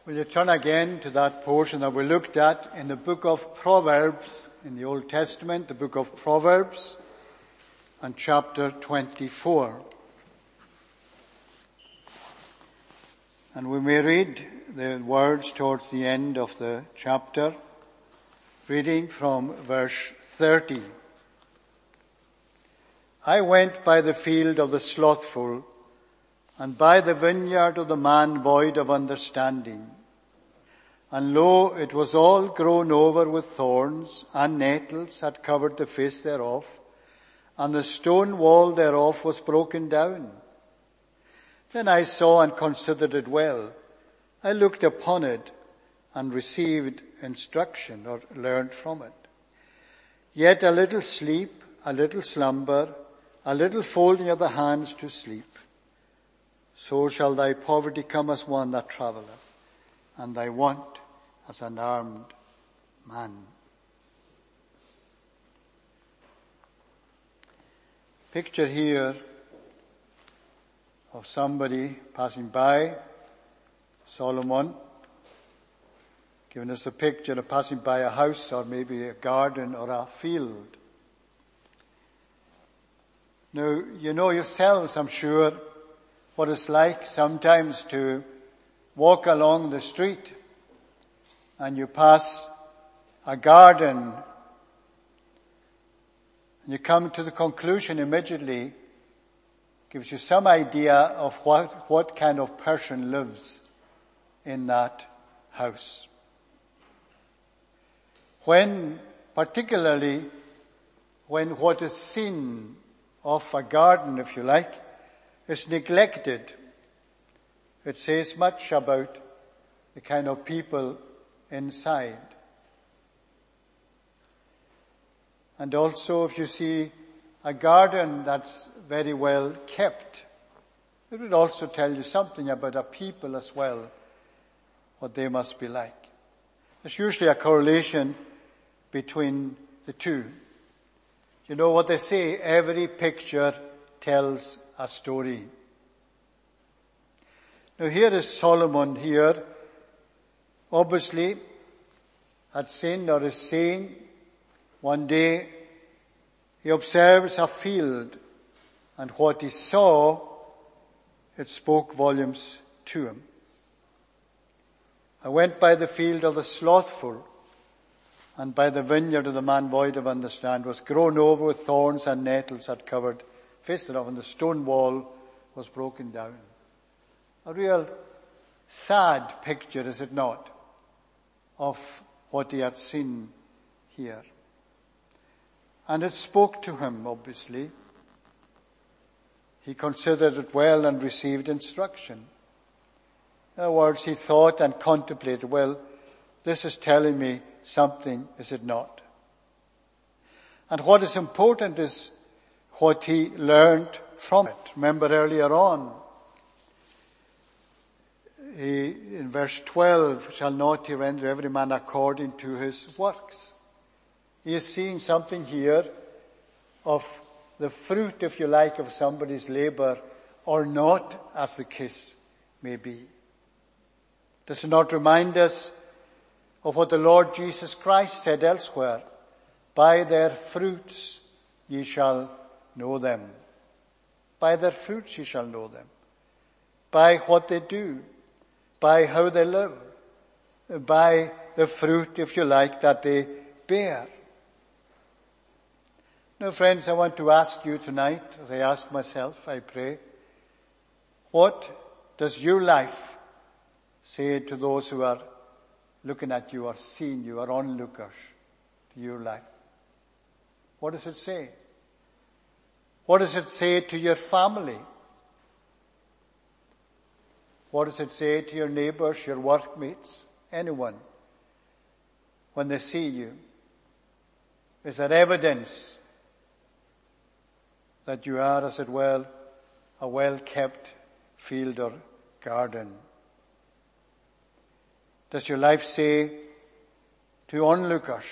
Will you turn again to that portion that we looked at in the book of Proverbs, in the Old Testament, the book of Proverbs, and chapter 24. And we may read the words towards the end of the chapter, reading from verse 30. I went by the field of the slothful, and by the vineyard of the man void of understanding. And lo, it was all grown over with thorns, and nettles had covered the face thereof, and the stone wall thereof was broken down. Then I saw and considered it well. I looked upon it, and received instruction, or learned from it. Yet a little sleep, a little slumber, a little folding of the hands to sleep. So shall thy poverty come as one that travelleth, and thy want as an armed man. Picture here of somebody passing by, Solomon, giving us a picture of passing by a house or maybe a garden or a field. Now, you know yourselves, I'm sure, what it's like sometimes to walk along the street and you pass a garden and you come to the conclusion immediately, gives you some idea of what kind of person lives in that house. Particularly when what is seen of a garden, if you like, is neglected, it says much about the kind of people inside. And also if you see a garden that's very well kept, it would also tell you something about a people as well, what they must be like. There's usually a correlation between the two. You know what they say, every picture tells a story. Now here is Solomon here, obviously had seen or is saying, one day he observes a field, and what he saw, it spoke volumes to him. I went by the field of the slothful, and by the vineyard of the man void of understanding, was grown over with thorns and nettles had covered face thereof, and the stone wall was broken down. A real sad picture, is it not, of what he had seen here. And it spoke to him, obviously. He considered it well and received instruction. In other words, he thought and contemplated, well, this is telling me something, is it not? And what is important is what he learned from it. Remember earlier on, in verse 12, shall not he render every man according to his works. He is seeing something here of the fruit, if you like, of somebody's labor, or not, as the case may be. Does it not remind us of what the Lord Jesus Christ said elsewhere? By their fruits ye shall know them. By their fruits ye shall know them. By what they do. By how they live. By the fruit, if you like, that they bear. Now, friends, I want to ask you tonight, as I ask myself, I pray, what does your life say to those who are looking at you or seeing you or onlookers to your life? What does it say? What does it say to your family? What does it say to your neighbors, your workmates, anyone, when they see you? Is there evidence that you are, as it were, a well-kept field or garden? Does your life say to onlookers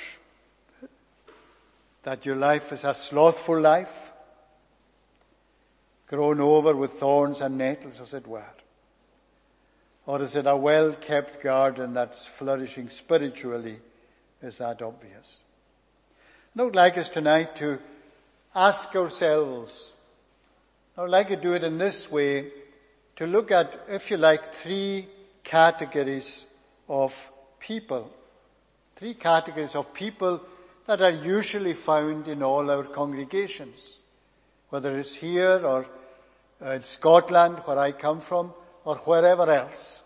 that your life is a slothful life, grown over with thorns and nettles, as it were? Or is it a well-kept garden that's flourishing spiritually? Is that obvious? I would like us tonight to ask ourselves, I would like to do it in this way, to look at, if you like, three categories of people. Three categories of people that are usually found in all our congregations, whether it's here or in Scotland, where I come from, or wherever else.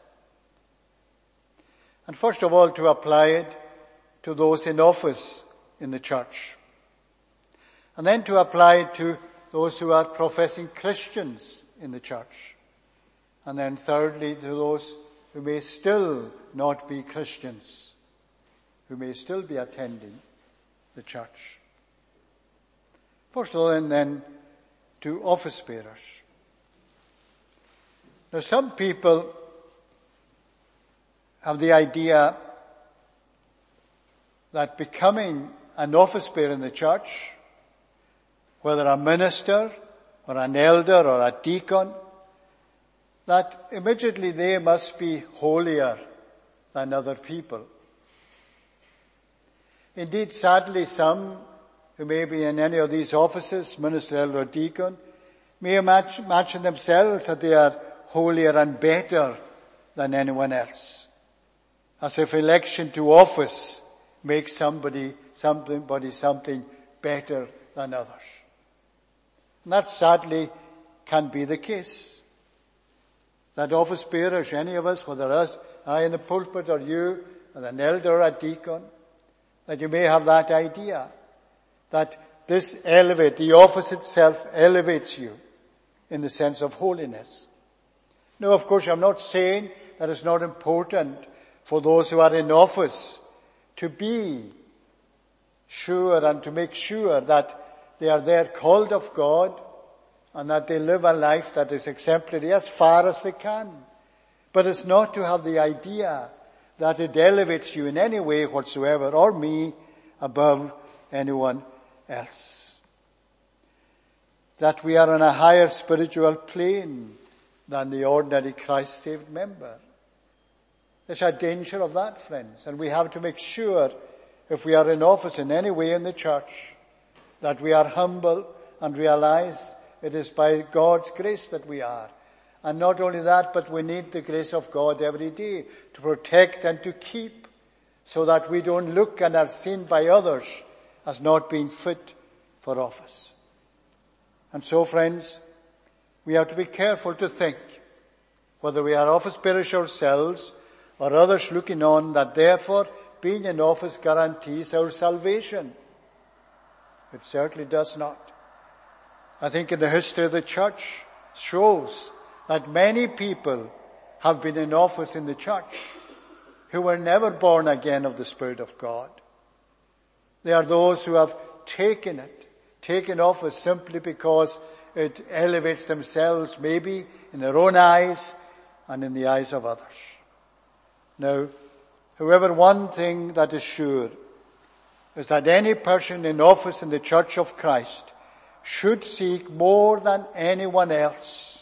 And first of all, to apply it to those in office in the church. And then to apply it to those who are professing Christians in the church. And then thirdly, to those who may still not be Christians, who may still be attending the church. First of all, and then to office bearers. Now, some people have the idea that becoming an office bearer in the church, whether a minister or an elder or a deacon, that immediately they must be holier than other people. Indeed, sadly, some who may be in any of these offices, minister, elder, or deacon, may imagine themselves that they are holier and better than anyone else. As if election to office makes somebody something better than others. And that sadly can be the case. That office bearers, any of us, whether us, I in the pulpit or you, or an elder or a deacon, that you may have that idea that the office itself elevates you in the sense of holiness. No, of course, I'm not saying that it's not important for those who are in office to be sure and to make sure that they are there called of God and that they live a life that is exemplary as far as they can. But it's not to have the idea that it elevates you in any way whatsoever, or me, above anyone else. That we are on a higher spiritual plane than the ordinary Christ-saved member. There's a danger of that, friends, and we have to make sure, if we are in office in any way in the church, that we are humble and realize it is by God's grace that we are. And not only that, but we need the grace of God every day to protect and to keep, so that we don't look and are seen by others as not being fit for office. And so, friends, we have to be careful to think, whether we are office bearers ourselves or others looking on, that therefore being in office guarantees our salvation. It certainly does not. I think in the history of the church shows that many people have been in office in the church who were never born again of the Spirit of God. They are those who have taken office simply because it elevates themselves, maybe in their own eyes and in the eyes of others. Now, however, one thing that is sure is that any person in office in the Church of Christ should seek more than anyone else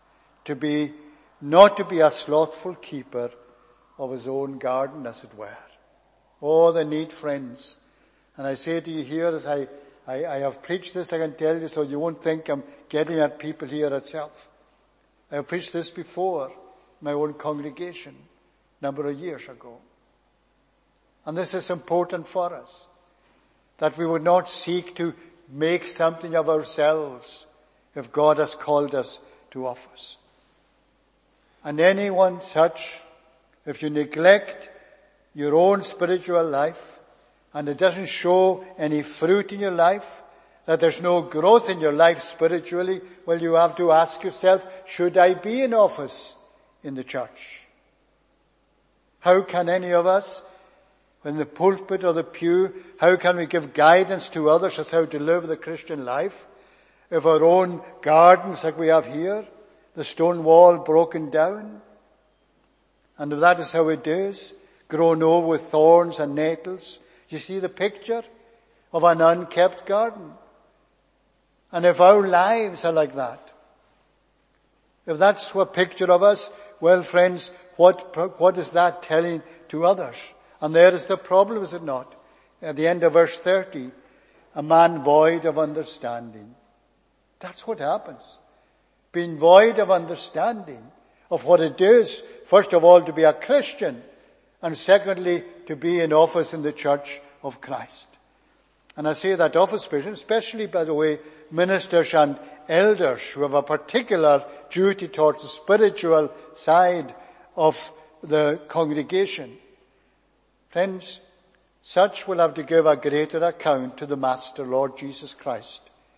not to be a slothful keeper of his own garden, as it were. Oh, the need, friends. And I say to you here, as I have preached this, I can tell you, so you won't think I'm getting at people here itself. I have preached this before my own congregation a number of years ago. And this is important for us, that we would not seek to make something of ourselves if God has called us to office. And anyone such, if you neglect your own spiritual life and it doesn't show any fruit in your life, that there's no growth in your life spiritually, well, you have to ask yourself, should I be in office in the church? How can any of us, in the pulpit or the pew, how can we give guidance to others as how to live the Christian life if our own gardens like we have here, the stone wall broken down, and if that is how it is, grown over with thorns and nettles? You see the picture of an unkept garden. And if our lives are like that, if that's a picture of us, well, friends, what is that telling to others? And there is the problem, is it not? At the end of verse 30, a man void of understanding. That's what happens. Being void of understanding of what it is, first of all, to be a Christian, and secondly, to be in office in the church of Christ. And I say that office position, especially, by the way, ministers and elders who have a particular duty towards the spiritual side of the congregation. Friends, such will have to give a greater account to the Master, Lord Jesus Christ,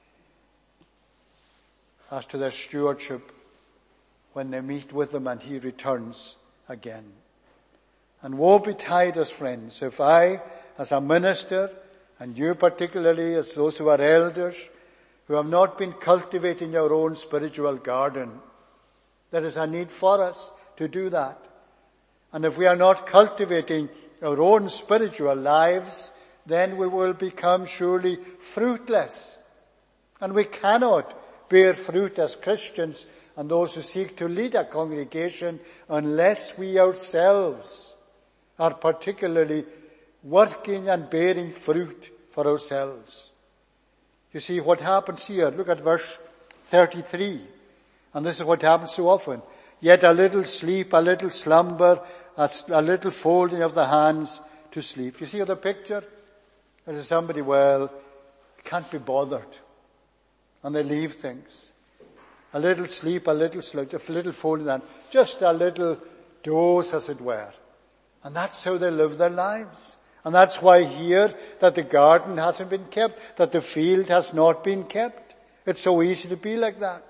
as to their stewardship when they meet with him and he returns again. And woe betide us, friends, if I, as a minister, and you particularly as those who are elders, who have not been cultivating your own spiritual garden. There is a need for us to do that. And if we are not cultivating our own spiritual lives, then we will become surely fruitless. And we cannot bear fruit as Christians and those who seek to lead a congregation unless we ourselves are particularly working and bearing fruit for ourselves. You see what happens here. Look at verse 33. And this is what happens so often. Yet a little sleep, a little slumber, a little folding of the hands to sleep. You see the picture? There's somebody, well, can't be bothered. And they leave things. A little sleep, a little folding the hands. Just a little dose, as it were. And that's how they live their lives. And that's why here that the garden hasn't been kept, that the field has not been kept. It's so easy to be like that.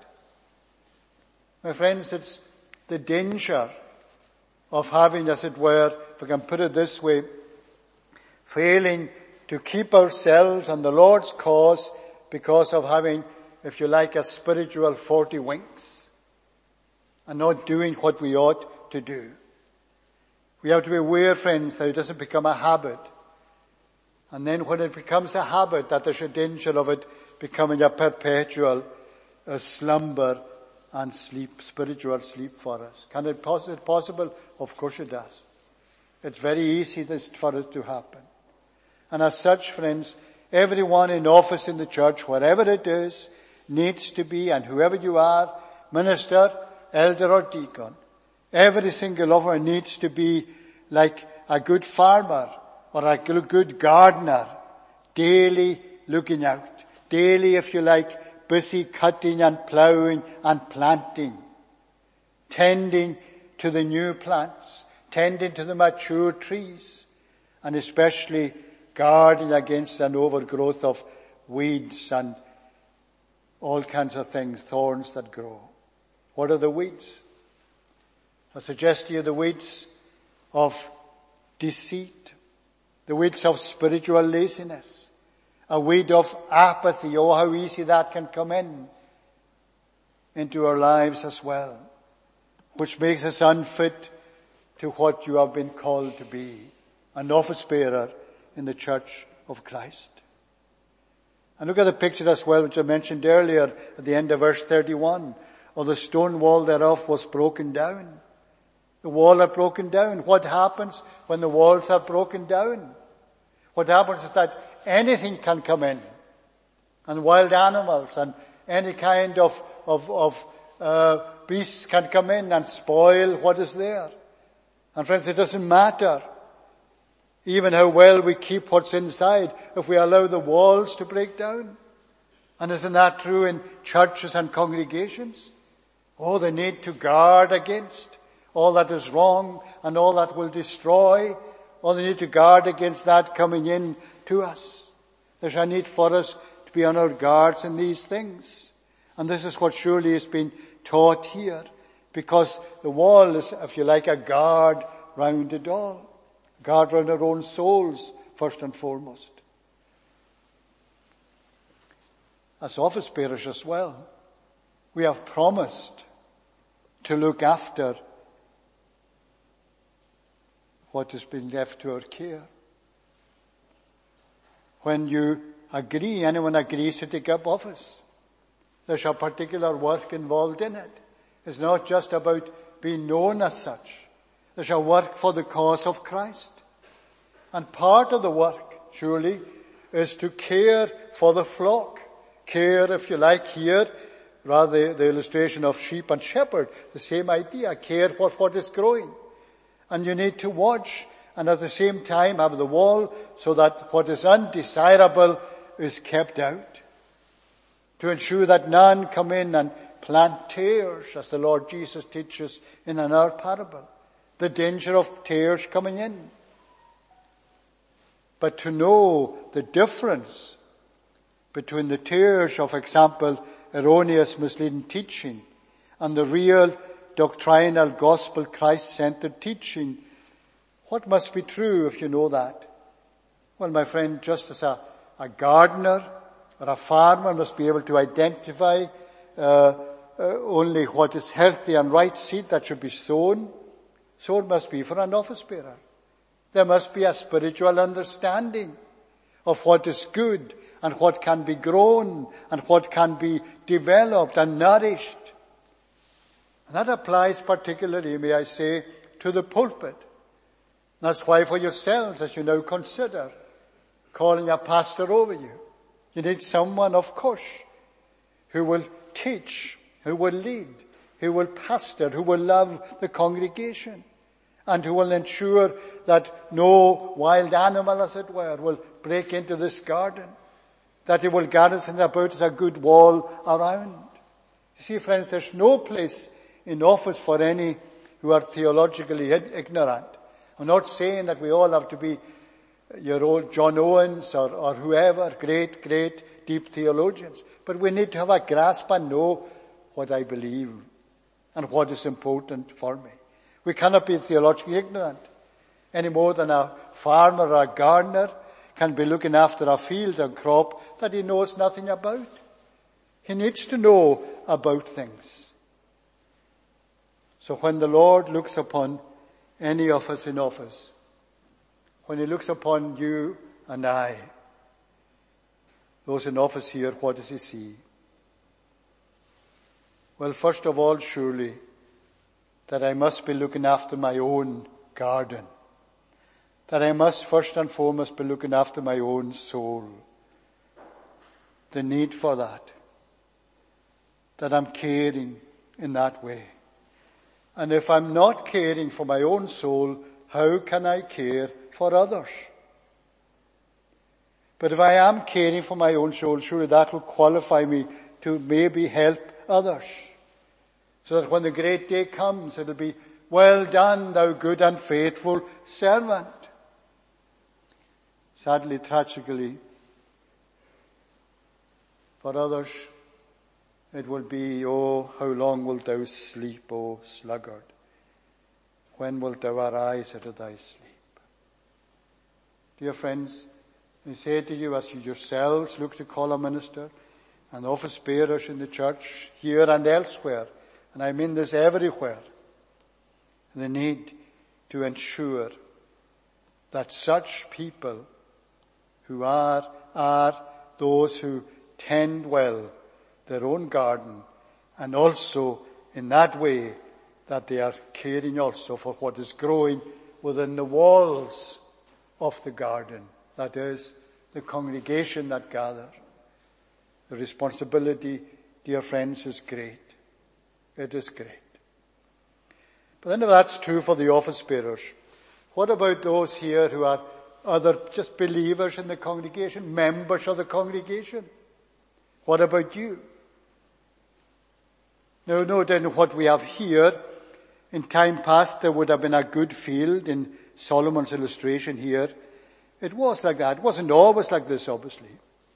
My friends, it's the danger of having, as it were, if I can put it this way, failing to keep ourselves on the Lord's cause because of having, if you like, a spiritual 40 winks and not doing what we ought to do. We have to be aware, friends, that it doesn't become a habit. And then when it becomes a habit, that there's a danger of it becoming a perpetual slumber and sleep, spiritual sleep for us. Can it be possible? Of course it does. It's very easy for it to happen. And as such, friends, everyone in office in the church, wherever it is, needs to be, and whoever you are, minister, elder or deacon, every single of us needs to be like a good farmer or a good gardener, daily looking out, daily, if you like, busy cutting and ploughing and planting, tending to the new plants, tending to the mature trees, and especially guarding against an overgrowth of weeds and all kinds of things, thorns that grow. What are the weeds? I suggest to you the weeds of deceit, the weeds of spiritual laziness, a weed of apathy. Oh, how easy that can come into our lives as well, which makes us unfit to what you have been called to be, an office bearer in the church of Christ. And look at the picture as well, which I mentioned earlier at the end of verse 31. Or the stone wall thereof was broken down. The wall are broken down. What happens when the walls are broken down? What happens is that anything can come in. And wild animals and any kind of beasts can come in and spoil what is there. And friends, it doesn't matter even how well we keep what's inside if we allow the walls to break down. And isn't that true in churches and congregations? Oh, they need to guard against all that is wrong and all that will destroy. Oh, they need to guard against that coming in to us. There's a need for us to be on our guards in these things. And this is what surely has been taught here, because the wall is, if you like, a guard round it all. Guard round our own souls, first and foremost. As office bearers as well, we have promised to look after what has been left to our care. When you agree, anyone agrees to take up office, there's a particular work involved in it. It's not just about being known as such. They shall work for the cause of Christ. And part of the work, surely, is to care for the flock. Care, if you like, here, rather the illustration of sheep and shepherd, the same idea. Care for what is growing. And you need to watch and at the same time have the wall so that what is undesirable is kept out. To ensure that none come in and plant tares, as the Lord Jesus teaches in another parable. The danger of tares coming in. But to know the difference between the tares of, example, erroneous misleading teaching and the real doctrinal gospel Christ-centered teaching, what must be true if you know that? Well, my friend, just as a gardener or a farmer must be able to identify only what is healthy and right seed that should be sown, so it must be for an office bearer. There must be a spiritual understanding of what is good and what can be grown and what can be developed and nourished. And that applies particularly, may I say, to the pulpit. That's why for yourselves, as you now consider calling a pastor over you, you need someone, of course, who will teach, who will lead, who will pastor, who will love the congregation, and who will ensure that no wild animal, as it were, will break into this garden, that he will garrison about as a good wall around. You see, friends, there's no place in office for any who are theologically ignorant. I'm not saying that we all have to be your old John Owens or whoever, great, deep theologians. But we need to have a grasp and know what I believe and what is important for me. We cannot be theologically ignorant any more than a farmer or a gardener can be looking after a field and crop that he knows nothing about. He needs to know about things. So when the Lord looks upon any of us in office, when he looks upon you and I, those in office here, what does he see? Well, first of all, surely, that I must be looking after my own garden. That I must first and foremost be looking after my own soul. The need for that. That I'm caring in that way. And if I'm not caring for my own soul, how can I care for others? But if I am caring for my own soul, surely that will qualify me to maybe help others. So that when the great day comes, it'll be, well done, thou good and faithful servant. Sadly, tragically, for others, it will be, oh, how long wilt thou sleep, O sluggard? When wilt thou arise out of thy sleep? Dear friends, I say to you, as you yourselves look to call a minister and office bearers in the church, here and elsewhere, and I mean this everywhere, the need to ensure that such people who are those who tend well their own garden, and also in that way that they are caring also for what is growing within the walls of the garden, that is, the congregation that gather. The responsibility, dear friends, is great. It is great. But then if that's true for the office bearers, what about those here who are other just believers in the congregation, members of the congregation? What about you? Now, no doubt what we have here, in time past there would have been a good field in Solomon's illustration here. It was like that. It wasn't always like this, obviously.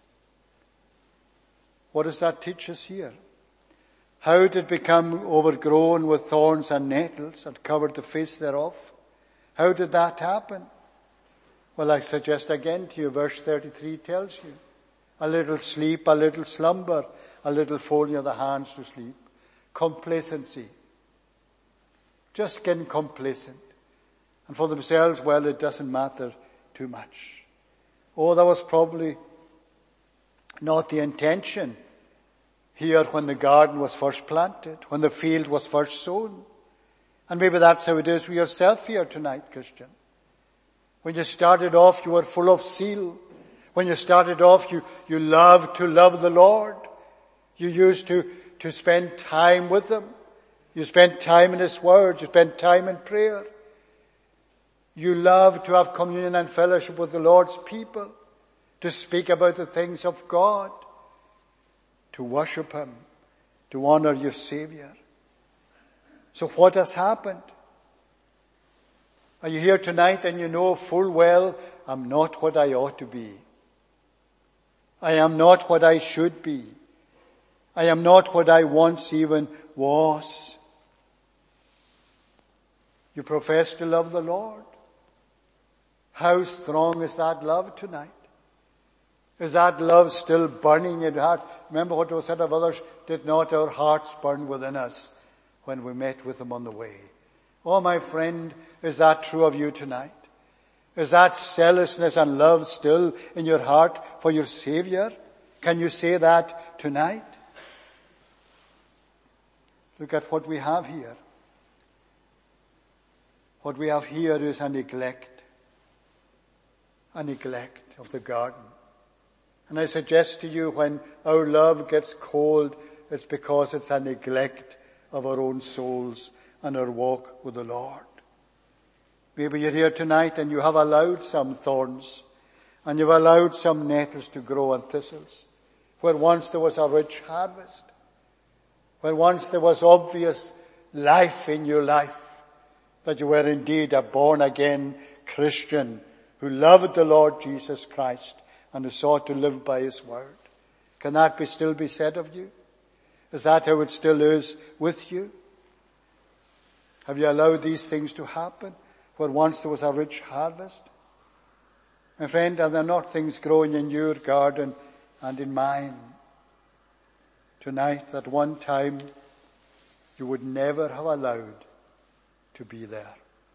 What does that teach us here? How did it become overgrown with thorns and nettles and covered the face thereof? How did that happen? Well, I suggest again to you, verse 33 tells you. A little sleep, a little slumber, a little folding of the hands to sleep. Complacency. Just getting complacent. And for themselves, well, it doesn't matter too much. Oh, that was probably not the intention here when the garden was first planted, when the field was first sown. And maybe that's how it is with yourself here tonight, Christian. When you started off, you were full of zeal. When you started off, you loved to love the Lord. You used to spend time with Him. You spent time in His Word. You spent time in prayer. You loved to have communion and fellowship with the Lord's people, to speak about the things of God, to worship Him, to honor your Savior. So what has happened? Are you here tonight and you know full well, I'm not what I ought to be. I am not what I should be. I am not what I once even was. You profess to love the Lord. How strong is that love tonight? Is that love still burning in your heart? Remember what was said of others, did not our hearts burn within us when we met with Him on the way? Oh, my friend, is that true of you tonight? Is that zealousness and love still in your heart for your Savior? Can you say that tonight? Look at what we have here. What we have here is a neglect of the garden. And I suggest to you, when our love gets cold, it's because it's a neglect of our own souls and our walk with the Lord. Maybe you're here tonight and you have allowed some thorns and you've allowed some nettles to grow and thistles, where once there was a rich harvest, where once there was obvious life in your life, that you were indeed a born-again Christian who loved the Lord Jesus Christ and who sought to live by His Word. Can that still be said of you? Is that how it still is with you? Have you allowed these things to happen, where once there was a rich harvest? My friend, are there not things growing in your garden and in mine tonight that one time you would never have allowed to be there?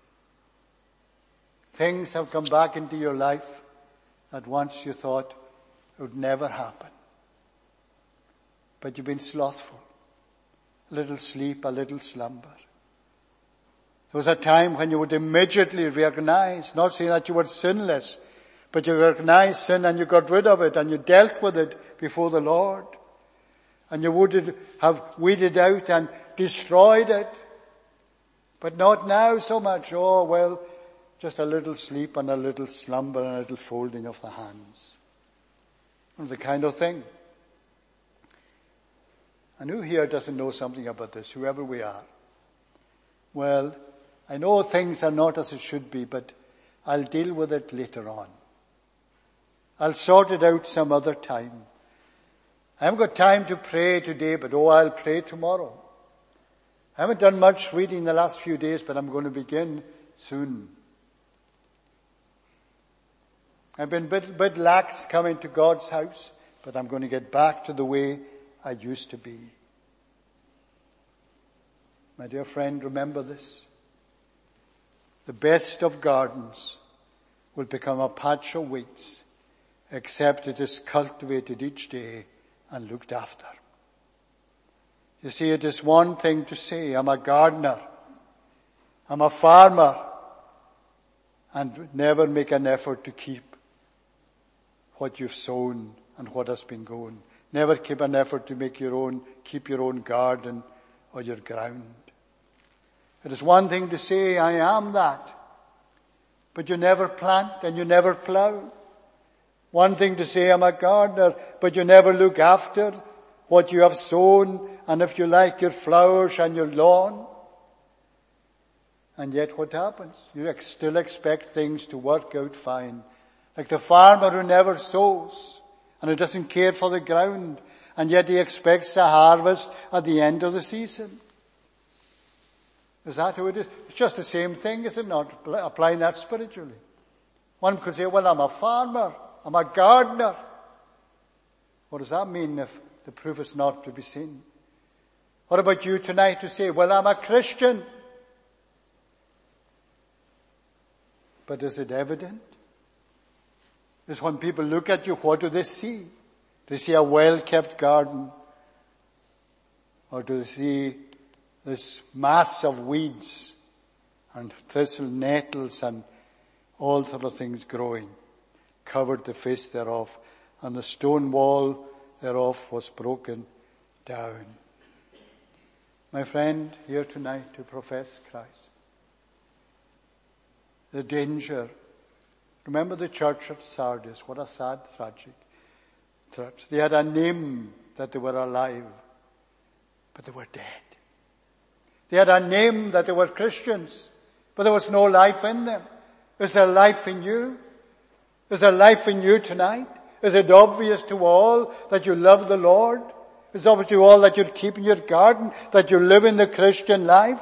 Things have come back into your life that once you thought would never happen. But you've been slothful. A little sleep, a little slumber. There was a time when you would immediately recognize, not saying that you were sinless, but you recognized sin and you got rid of it and you dealt with it before the Lord. And you would have weeded out and destroyed it. But not now so much. Oh, well, just a little sleep and a little slumber and a little folding of the hands. And the kind of thing. And who here doesn't know something about this, whoever we are? Well, I know things are not as it should be, but I'll deal with it later on. I'll sort it out some other time. I haven't got time to pray today, but I'll pray tomorrow. I haven't done much reading the last few days, but I'm going to begin soon. I've been a bit lax coming to God's house, but I'm going to get back to the way I used to be. My dear friend, remember this. The best of gardens will become a patch of weeds, except it is cultivated each day and looked after. You see, it is one thing to say, I'm a gardener, I'm a farmer, and never make an effort to keep what you've sown and what has been grown. Never keep an effort to keep your own garden or your ground. It is one thing to say, I am that, but you never plant and you never plow. One thing to say, I'm a gardener, but you never look after what you have sown and, if you like, your flowers and your lawn. And yet what happens? You still expect things to work out fine. Like the farmer who never sows and who doesn't care for the ground, and yet he expects a harvest at the end of the season. Is that how it is? It's just the same thing, is it not? Applying that spiritually. One could say, well, I'm a farmer, I'm a gardener. What does that mean if the proof is not to be seen? What about you tonight to say, well, I'm a Christian? But is it evident? Is when people look at you, what do they see? Do they see a well-kept garden? Or do they see this mass of weeds and thistle, nettles, and all sort of things growing covered the face thereof, and the stone wall thereof was broken down. My friend, here tonight to profess Christ. The danger. Remember the church at Sardis. What a sad, tragic church. They had a name that they were alive, but they were dead. They had a name that they were Christians, but there was no life in them. Is there life in you? Is there life in you tonight? Is it obvious to all that you love the Lord? Is it obvious to all that you're keeping your garden, that you live in the Christian life?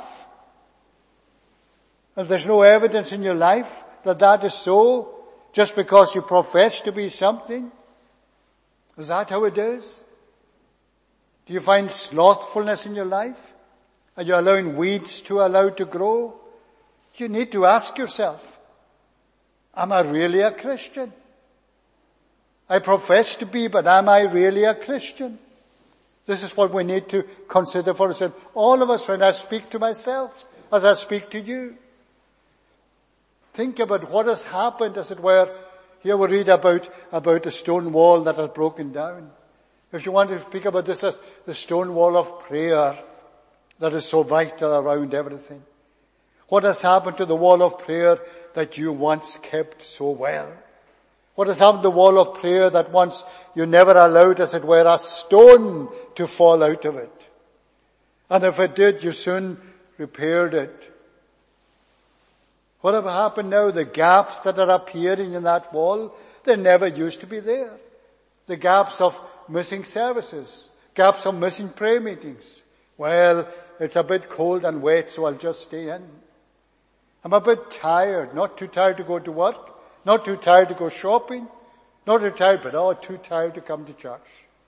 If there's no evidence in your life that that is so, just because you profess to be something, is that how it is? Do you find slothfulness in your life? Are you allowing weeds to grow? You need to ask yourself, am I really a Christian? I profess to be, but am I really a Christian? This is what we need to consider for ourselves. All of us, when I speak to myself, as I speak to you. Think about what has happened, as it were. Here we read about the stone wall that has broken down. If you want to speak about this as the stone wall of prayer that is so vital around everything. What has happened to the wall of prayer that you once kept so well? What has happened to the wall of prayer that once you never allowed, as it were, a stone to fall out of it? And if it did, you soon repaired it. What have happened now? The gaps that are appearing in that wall, they never used to be there. The gaps of missing services, gaps of missing prayer meetings. Well, it's a bit cold and wet, so I'll just stay in. I'm a bit tired, not too tired to go to work, not too tired to go shopping, not too tired, but too tired to come to church.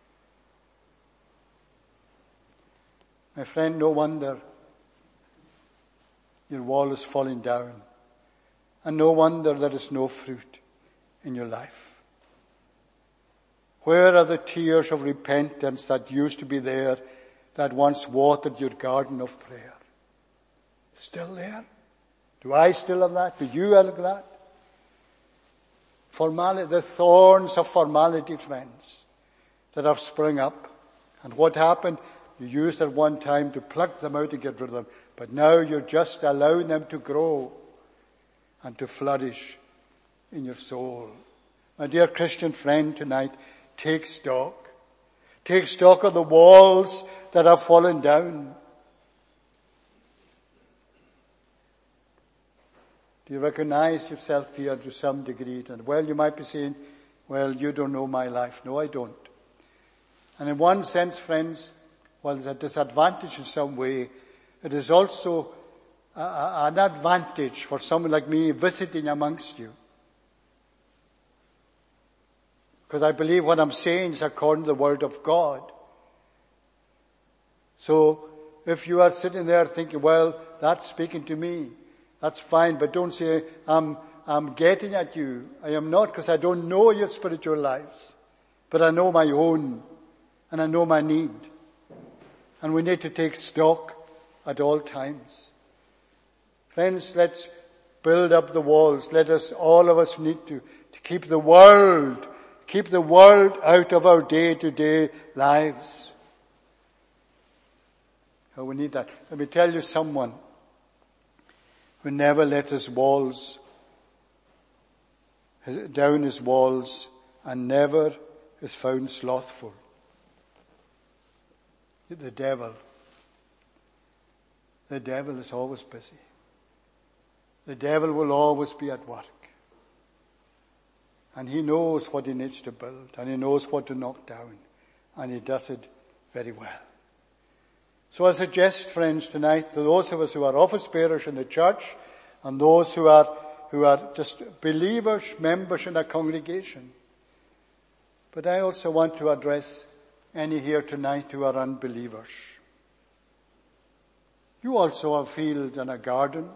My friend, no wonder your wall is falling down. And no wonder there is no fruit in your life. Where are the tears of repentance that used to be there, that once watered your garden of prayer? Still there? Do I still have that? Do you have that? Formality, the thorns of formality, friends, that have sprung up. And what happened? You used at one time to pluck them out and get rid of them. But now you're just allowing them to grow and to flourish in your soul. My dear Christian friend, tonight, take stock. Take stock of the walls that have fallen down. Do you recognize yourself here to some degree? And well, you might be saying, well, you don't know my life. No, I don't. And in one sense, friends, while it's a disadvantage in some way, it is also an advantage for someone like me visiting amongst you. Because I believe what I'm saying is according to the Word of God. So, if you are sitting there thinking, well, that's speaking to me, that's fine, but don't say, I'm getting at you. I am not, because I don't know your spiritual lives. But I know my own, and I know my need. And we need to take stock at all times. Friends, let's build up the walls. All of us need to keep the world out of our day-to-day lives. Oh, we need that. Let me tell you someone who never let down his walls and never is found slothful. The devil. The devil is always busy. The devil will always be at work. And he knows what he needs to build, and he knows what to knock down, and he does it very well. So I suggest, friends, tonight, to those of us who are office bearers in the church, and those who are just believers, members in a congregation. But I also want to address any here tonight who are unbelievers. You also have a field and a garden.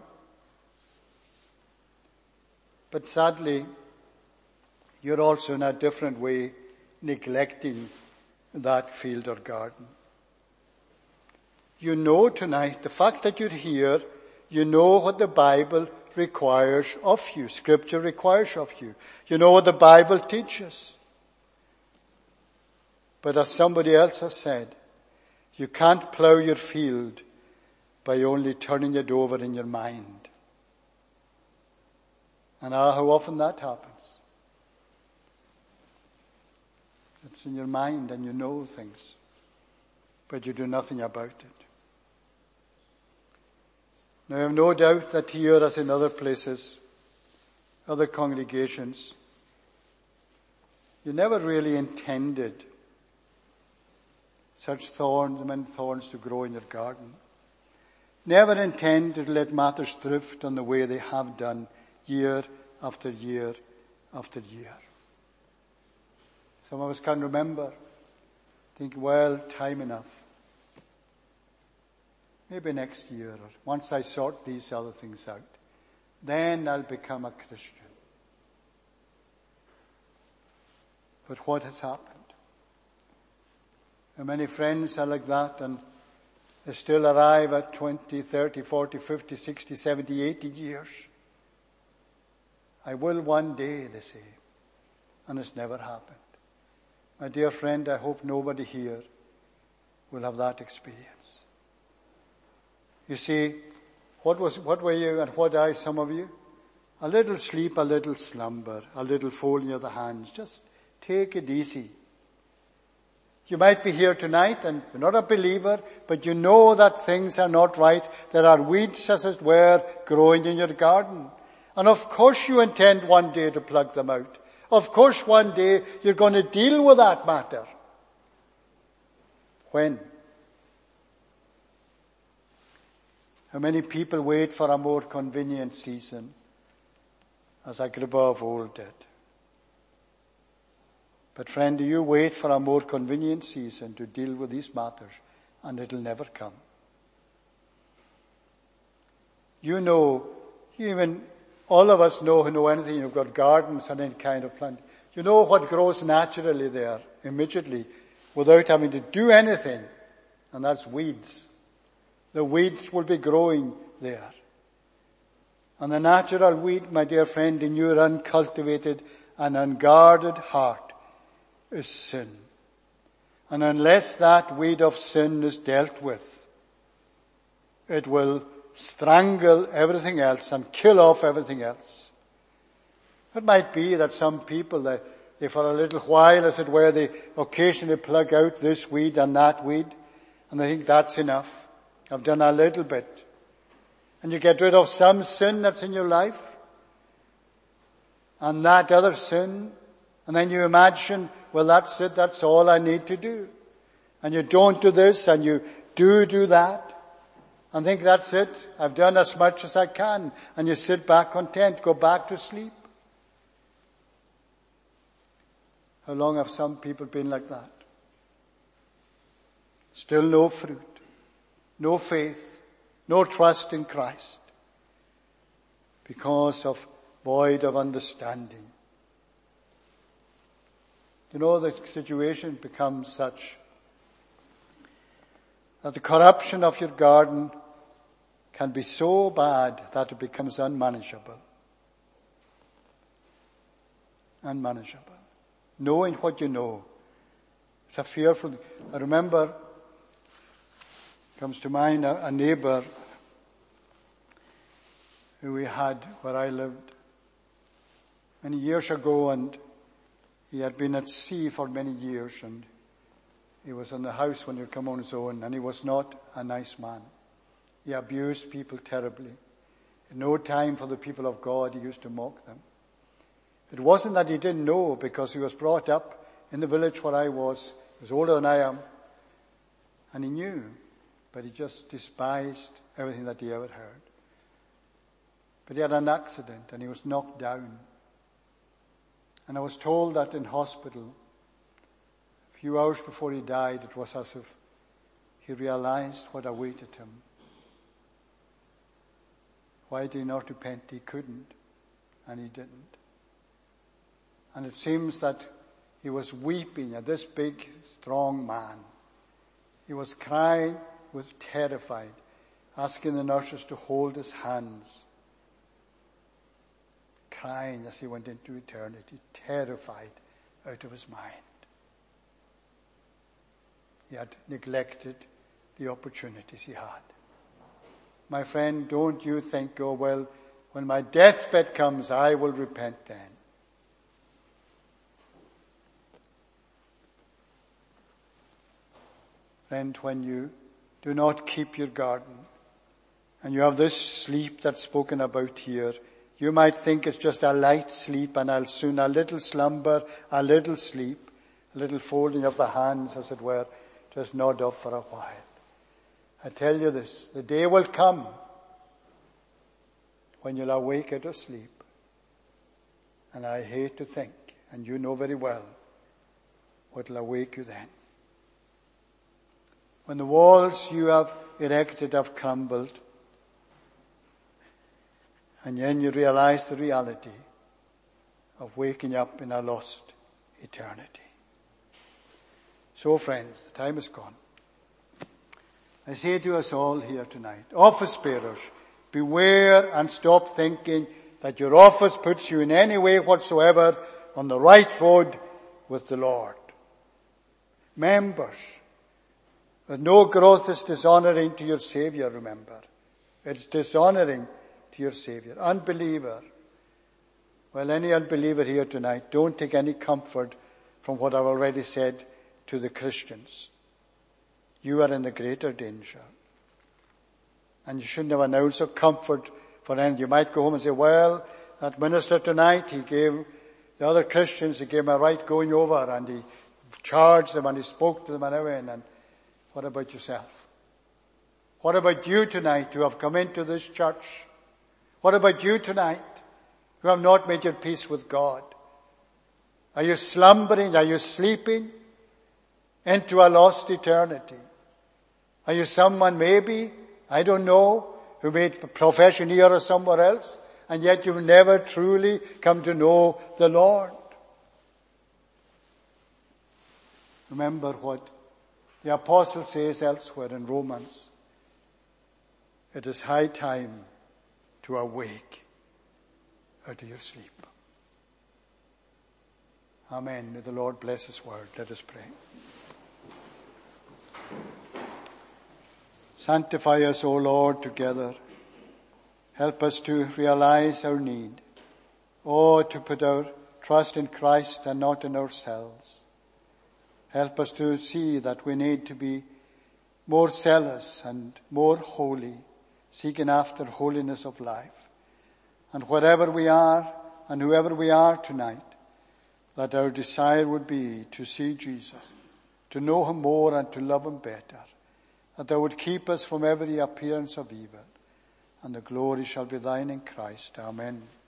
But sadly, you're also in a different way neglecting that field or garden. You know tonight, the fact that you're here, You know what the Bible requires of you. Scripture requires of you. You know what the Bible teaches. But as somebody else has said, you can't plow your field by only turning it over in your mind. And how often that happens. It's in your mind and you know things, but you do nothing about it. Now I have no doubt that here, as in other places, other congregations, you never really intended such thorns to grow in your garden. Never intended to let matters drift on the way they have done year after year after year. Some of us can remember, think, well, time enough. Maybe next year, or once I sort these other things out, then I'll become a Christian. But what has happened? And many friends are like that, and they still arrive at 20, 30, 40, 50, 60, 70, 80 years. I will one day, they say, and it's never happened. My dear friend, I hope nobody here will have that experience. You see, what were you and what are some of you? A little sleep, a little slumber, a little folding of the hands. Just take it easy. You might be here tonight and you're not a believer, but you know that things are not right. There are weeds, as it were, growing in your garden. And of course you intend one day to pluck them out. Of course one day you're going to deal with that matter. When? How many people wait for a more convenient season, as Agrippa of old did? But friend, do you wait for a more convenient season to deal with these matters, and it'll never come. You know, even all of us know who know anything, you've got gardens and any kind of plant. You know what grows naturally there, immediately, without having to do anything, and that's weeds. The weeds will be growing there. And the natural weed, my dear friend, in your uncultivated and unguarded heart is sin. And unless that weed of sin is dealt with, it will strangle everything else and kill off everything else. It might be that some people, they for a little while, as it were, they occasionally plug out this weed and that weed, and they think that's enough. I've done a little bit. And you get rid of some sin that's in your life, and that other sin, and then you imagine, well, that's it, that's all I need to do. And you don't do this, and you do that, and think that's it, I've done as much as I can, and you sit back content, go back to sleep. How long have some people been like that? Still no fruit, no faith, no trust in Christ, because of void of understanding. You know, the situation becomes such that the corruption of your garden can be so bad that it becomes unmanageable. Unmanageable. Knowing what you know. It's a fearful. I remember, comes to mind a neighbor who we had where I lived many years ago, and he had been at sea for many years, and he was in the house when he come on his own, and he was not a nice man. He abused people terribly. In no time for the people of God, he used to mock them. It wasn't that he didn't know, because he was brought up in the village where I was. He was older than I am, and he knew, but he just despised everything that he ever heard. But he had an accident, and he was knocked down. And I was told that in hospital, a few hours before he died, it was as if he realized what awaited him. Why did he not repent? He couldn't, and he didn't. And it seems that he was weeping at this big, strong man. He was crying, was terrified. asking the nurses to hold his hands, crying as he went into eternity, terrified out of his mind. He had neglected the opportunities he had. My friend, don't you think, oh well, when my deathbed comes, I will repent then. Friend, when you do not keep your garden, and you have this sleep that's spoken about here, you might think it's just a light sleep and I'll soon, a little slumber, a little sleep, a little folding of the hands, as it were, just nod off for a while. I tell you this, the day will come when you'll awake out of sleep. And I hate to think, and you know very well, what'll awake you then. When the walls you have erected have crumbled, and then you realize the reality of waking up in a lost eternity. So friends, the time is gone. I say to us all here tonight, office bearers, beware and stop thinking that your office puts you in any way whatsoever on the right road with the Lord. Members, no growth is dishonoring to your Savior, remember. It's dishonoring to your Savior. Unbeliever. Well, any unbeliever here tonight, don't take any comfort from what I've already said to the Christians. You are in the greater danger. And you shouldn't have an ounce of comfort for any. You might go home and say, well, that minister tonight, he gave the other Christians, he gave them a right going over and he charged them and he spoke to them and everything. And what about yourself? What about you tonight who have come into this church? What about you tonight who have not made your peace with God? Are you slumbering? Are you sleeping into a lost eternity? Are you someone maybe, I don't know, who made a profession here or somewhere else, and yet you've never truly come to know the Lord? Remember what the apostle says elsewhere in Romans. It is high time to awake out of your sleep. Amen. May the Lord bless his word. Let us pray. Sanctify us, O Lord, together. Help us to realize our need. Oh, to put our trust in Christ and not in ourselves. Help us to see that we need to be more zealous and more holy, seeking after holiness of life. And wherever we are and whoever we are tonight, that our desire would be to see Jesus, to know him more and to love him better, that thou would keep us from every appearance of evil, and the glory shall be thine in Christ. Amen.